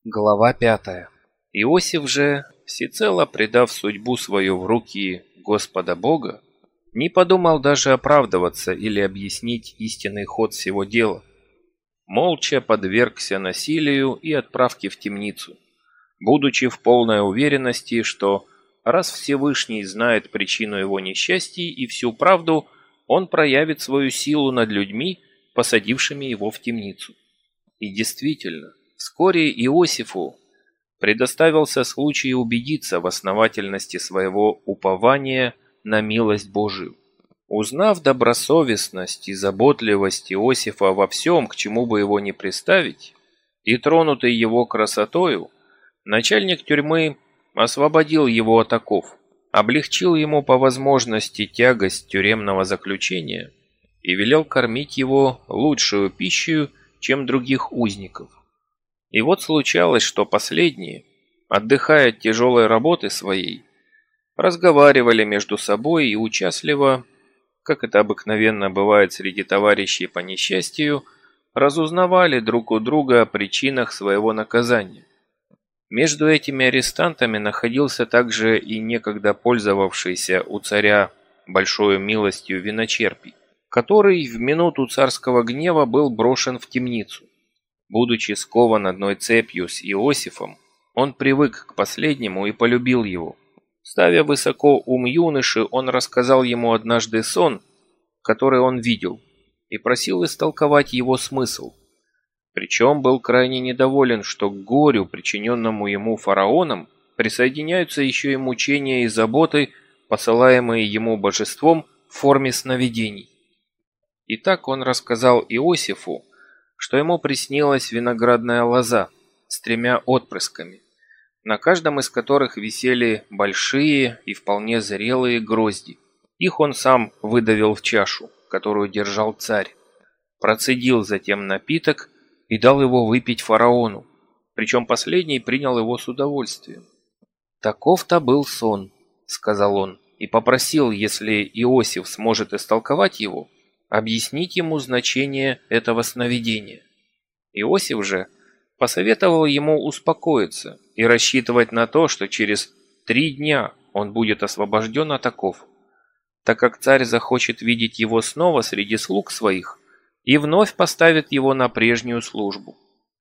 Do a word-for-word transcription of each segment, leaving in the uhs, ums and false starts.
Глава пятая. Иосиф же, всецело предав судьбу свою в руки Господа Бога, не подумал даже оправдываться или объяснить истинный ход всего дела. Молча подвергся насилию и отправке в темницу, будучи в полной уверенности, что раз Всевышний знает причину его несчастий и всю правду, он проявит свою силу над людьми, посадившими его в темницу. И действительно, вскоре Иосифу предоставился случай убедиться в основательности своего упования на милость Божию. Узнав добросовестность и заботливость Иосифа во всем, к чему бы его ни приставить, и тронутый его красотою, начальник тюрьмы освободил его от оков, облегчил ему по возможности тягость тюремного заключения и велел кормить его лучшую пищей, чем других узников. И вот случалось, что последние, отдыхая от тяжелой работы своей, разговаривали между собой и участливо, как это обыкновенно бывает среди товарищей по несчастью, разузнавали друг у друга о причинах своего наказания. Между этими арестантами находился также и некогда пользовавшийся у царя большой милостью виночерпий, который в минуту царского гнева был брошен в темницу. Будучи скован одной цепью с Иосифом, он привык к последнему и полюбил его. Ставя высоко ум юноши, он рассказал ему однажды сон, который он видел, и просил истолковать его смысл. Причем был крайне недоволен, что к горю, причиненному ему фараоном, присоединяются еще и мучения и заботы, посылаемые ему божеством в форме сновидений. Итак, он рассказал Иосифу, что ему приснилась виноградная лоза с тремя отпрысками, на каждом из которых висели большие и вполне зрелые грозди. Их он сам выдавил в чашу, которую держал царь, процедил затем напиток и дал его выпить фараону, причем последний принял его с удовольствием. «Таков-то был сон», — сказал он, и попросил, если Иосиф сможет истолковать его, объяснить ему значение этого сновидения. Иосиф же посоветовал ему успокоиться и рассчитывать на то, что через три дня он будет освобожден от оков, так как царь захочет видеть его снова среди слуг своих и вновь поставит его на прежнюю службу.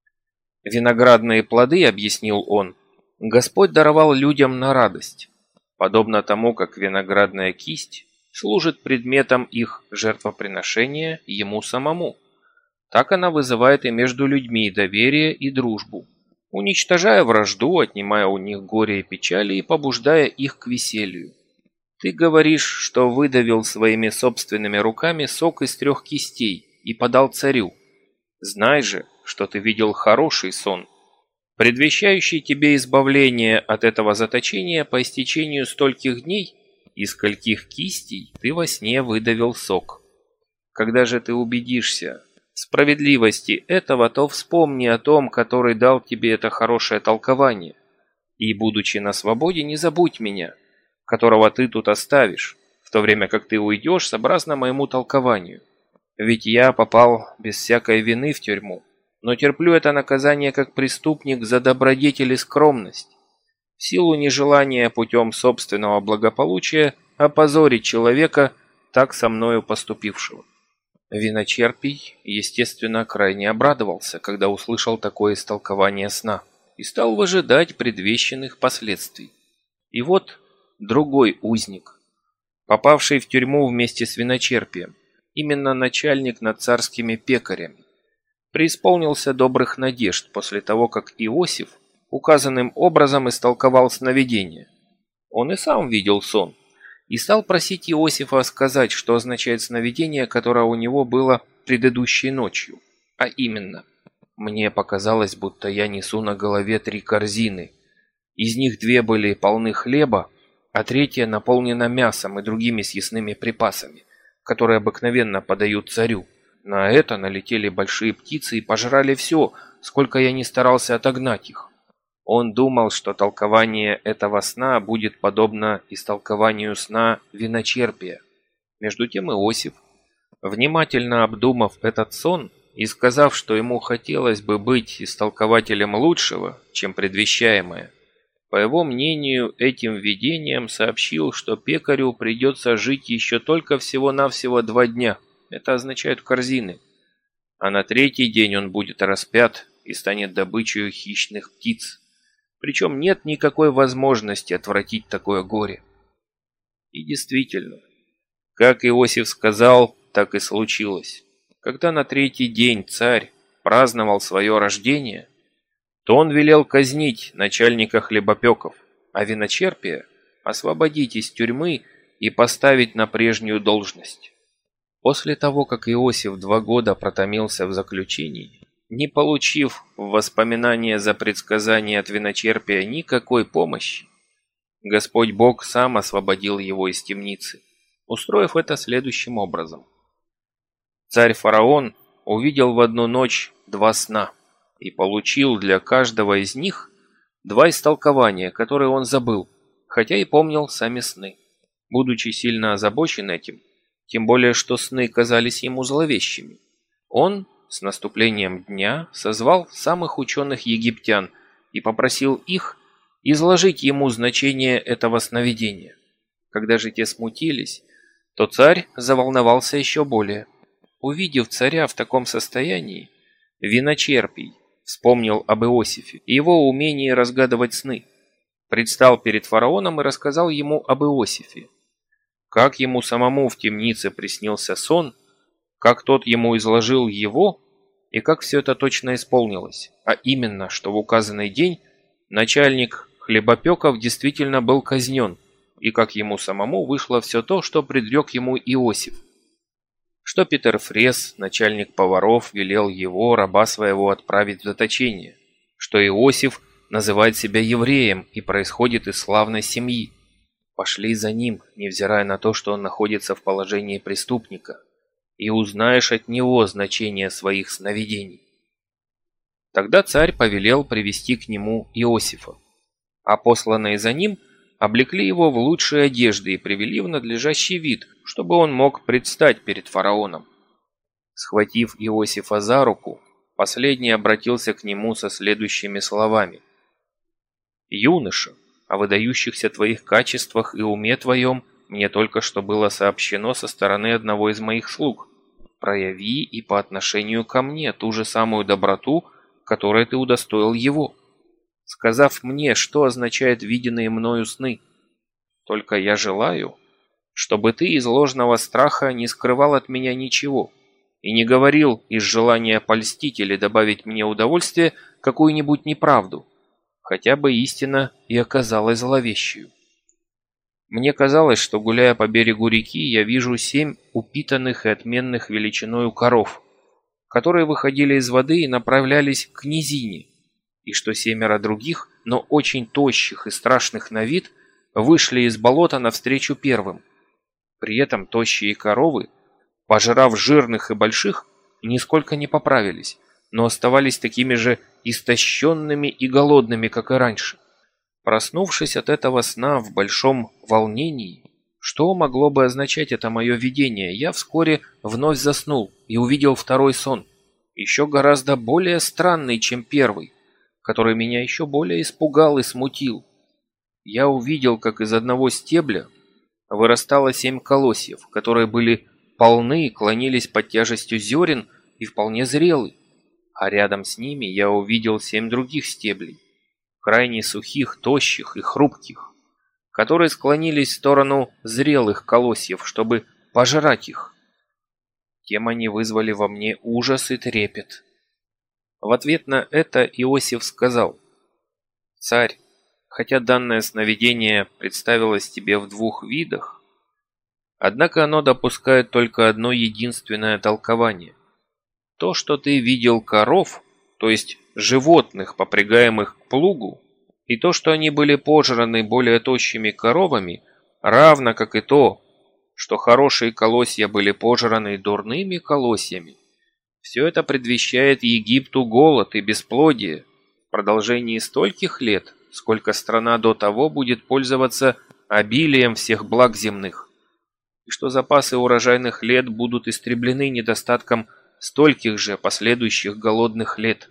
Виноградные плоды, объяснил он, Господь даровал людям на радость, подобно тому, как виноградная кисть служит предметом их жертвоприношения ему самому. Так она вызывает и между людьми доверие и дружбу, уничтожая вражду, отнимая у них горе и печали и побуждая их к веселью. Ты говоришь, что выдавил своими собственными руками сок из трех кистей и подал царю. Знай же, что ты видел хороший сон, предвещающий тебе избавление от этого заточения по истечению стольких дней, из скольких кистей ты во сне выдавил сок. Когда же ты убедишься в справедливости этого, то вспомни о том, который дал тебе это хорошее толкование, и, будучи на свободе, не забудь меня, которого ты тут оставишь, в то время как ты уйдешь сообразно моему толкованию. Ведь я попал без всякой вины в тюрьму, но терплю это наказание как преступник за добродетель и скромность, в силу нежелания путем собственного благополучия опозорить человека, так со мною поступившего». Виночерпий, естественно, крайне обрадовался, когда услышал такое истолкование сна, и стал выжидать предвещенных последствий. И вот другой узник, попавший в тюрьму вместе с виночерпием, именно начальник над царскими пекарями, преисполнился добрых надежд после того, как Иосиф указанным образом истолковал сновидение. Он и сам видел сон, и стал просить Иосифа сказать, что означает сновидение, которое у него было предыдущей ночью, а именно: «Мне показалось, будто я несу на голове три корзины. Из них две были полны хлеба, а третья наполнена мясом и другими съестными припасами, которые обыкновенно подают царю. На это налетели большие птицы и пожрали все, сколько я ни старался отогнать их». Он думал, что толкование этого сна будет подобно истолкованию сна виночерпия. Между тем Иосиф, внимательно обдумав этот сон и сказав, что ему хотелось бы быть истолкователем лучшего, чем предвещаемое, по его мнению, этим видением сообщил, что пекарю придется жить еще только всего-навсего два дня, это означает корзины, а на третий день он будет распят и станет добычей хищных птиц. Причем нет никакой возможности отвратить такое горе. И действительно, как Иосиф сказал, так и случилось. Когда на третий день царь праздновал свое рождение, то он велел казнить начальника хлебопеков, а виночерпия освободить из тюрьмы и поставить на прежнюю должность. После того, как Иосиф два года протомился в заключении, не получив в воспоминания за предсказание от виночерпия никакой помощи, Господь Бог сам освободил его из темницы, устроив это следующим образом. Царь-фараон увидел в одну ночь два сна и получил для каждого из них два истолкования, которые он забыл, хотя и помнил сами сны. Будучи сильно озабочен этим, тем более что сны казались ему зловещими, он с наступлением дня созвал самых ученых египтян и попросил их изложить ему значение этого сновидения. Когда же те смутились, то царь заволновался еще более. Увидев царя в таком состоянии, виночерпий вспомнил об Иосифе и его умении разгадывать сны, предстал перед фараоном и рассказал ему об Иосифе. Как ему самому в темнице приснился сон, как тот ему изложил его, и как все это точно исполнилось, а именно, что в указанный день начальник хлебопеков действительно был казнен, и как ему самому вышло все то, что предрек ему Иосиф. Что Петер Фрес, начальник поваров, велел его, раба своего, отправить в заточение, что Иосиф называет себя евреем и происходит из славной семьи. Пошли за ним, невзирая на то, что он находится в положении преступника, и узнаешь от него значение своих сновидений. Тогда царь повелел привести к нему Иосифа, а посланные за ним облекли его в лучшие одежды и привели в надлежащий вид, чтобы он мог предстать перед фараоном. Схватив Иосифа за руку, последний обратился к нему со следующими словами: «Юноша, о выдающихся твоих качествах и уме твоем мне только что было сообщено со стороны одного из моих слуг. Прояви и по отношению ко мне ту же самую доброту, которой ты удостоил его, сказав мне, что означают виденные мною сны. Только я желаю, чтобы ты из ложного страха не скрывал от меня ничего и не говорил из желания польстить или добавить мне удовольствие какую-нибудь неправду, хотя бы истина и оказалась зловещей. Мне казалось, что, гуляя по берегу реки, я вижу семь упитанных и отменных величиною коров, которые выходили из воды и направлялись к низине, и что семеро других, но очень тощих и страшных на вид, вышли из болота навстречу первым. При этом тощие коровы, пожрав жирных и больших, нисколько не поправились, но оставались такими же истощенными и голодными, как и раньше. Проснувшись от этого сна в большом волнении, что могло бы означать это мое видение, я вскоре вновь заснул и увидел второй сон, еще гораздо более странный, чем первый, который меня еще более испугал и смутил. Я увидел, как из одного стебля вырастало семь колосьев, которые были полны и клонились под тяжестью зерен и вполне зрелы, а рядом с ними я увидел семь других стеблей, крайне сухих, тощих и хрупких, которые склонились в сторону зрелых колосьев, чтобы пожрать их. Тем они вызвали во мне ужас и трепет. В ответ на это Иосиф сказал: «Царь, хотя данное сновидение представилось тебе в двух видах, однако оно допускает только одно единственное толкование. То, что ты видел коров, то есть животных, попрягаемых к плугу, и то, что они были пожраны более тощими коровами, равно как и то, что хорошие колосья были пожраны дурными колосьями, все это предвещает Египту голод и бесплодие в продолжении стольких лет, сколько страна до того будет пользоваться обилием всех благ земных, и что запасы урожайных лет будут истреблены недостатком стольких же последующих голодных лет.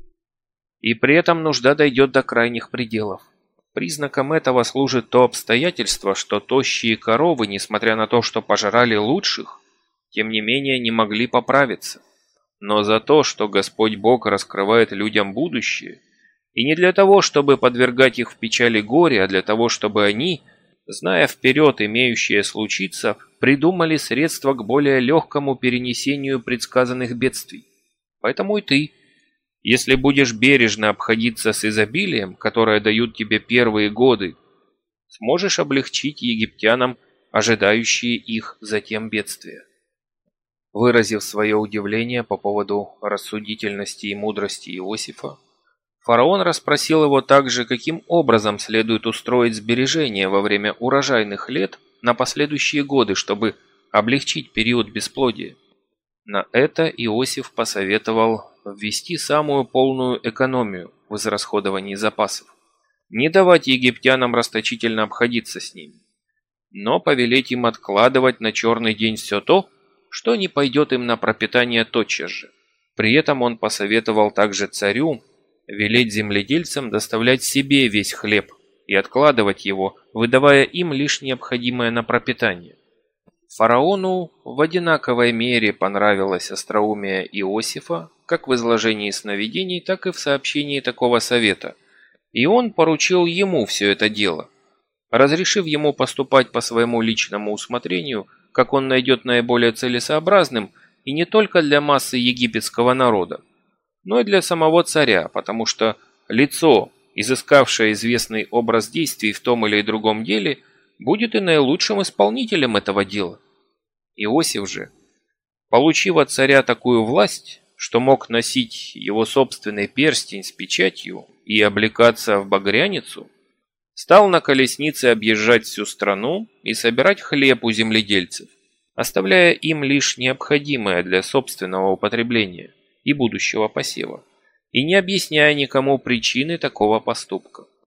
И при этом нужда дойдет до крайних пределов. Признаком этого служит то обстоятельство, что тощие коровы, несмотря на то, что пожрали лучших, тем не менее не могли поправиться. Но за то, что Господь Бог раскрывает людям будущее, и не для того, чтобы подвергать их в печали горе, а для того, чтобы они, зная вперед имеющее случиться, придумали средства к более легкому перенесению предсказанных бедствий. Поэтому и ты, если будешь бережно обходиться с изобилием, которое дают тебе первые годы, сможешь облегчить египтянам ожидающие их затем бедствия. Выразив свое удивление по поводу рассудительности и мудрости Иосифа, фараон расспросил его также, каким образом следует устроить сбережения во время урожайных лет на последующие годы, чтобы облегчить период бесплодия. На это Иосиф посоветовал ввести самую полную экономию в израсходовании запасов, не давать египтянам расточительно обходиться с ними, но повелеть им откладывать на черный день все то, что не пойдет им на пропитание тотчас же. При этом он посоветовал также царю велеть земледельцам доставлять себе весь хлеб и откладывать его, выдавая им лишь необходимое на пропитание. Фараону в одинаковой мере понравилось остроумие Иосифа, как в изложении сновидений, так и в сообщении такого совета, и он поручил ему все это дело, разрешив ему поступать по своему личному усмотрению, как он найдет наиболее целесообразным, и не только для массы египетского народа, но и для самого царя, потому что лицо, изыскавшее известный образ действий в том или другом деле, будет и наилучшим исполнителем этого дела. Иосиф же, получив от царя такую власть, что мог носить его собственный перстень с печатью и облекаться в багряницу, стал на колеснице объезжать всю страну и собирать хлеб у земледельцев, оставляя им лишь необходимое для собственного употребления и будущего посева, и не объясняя никому причины такого поступка.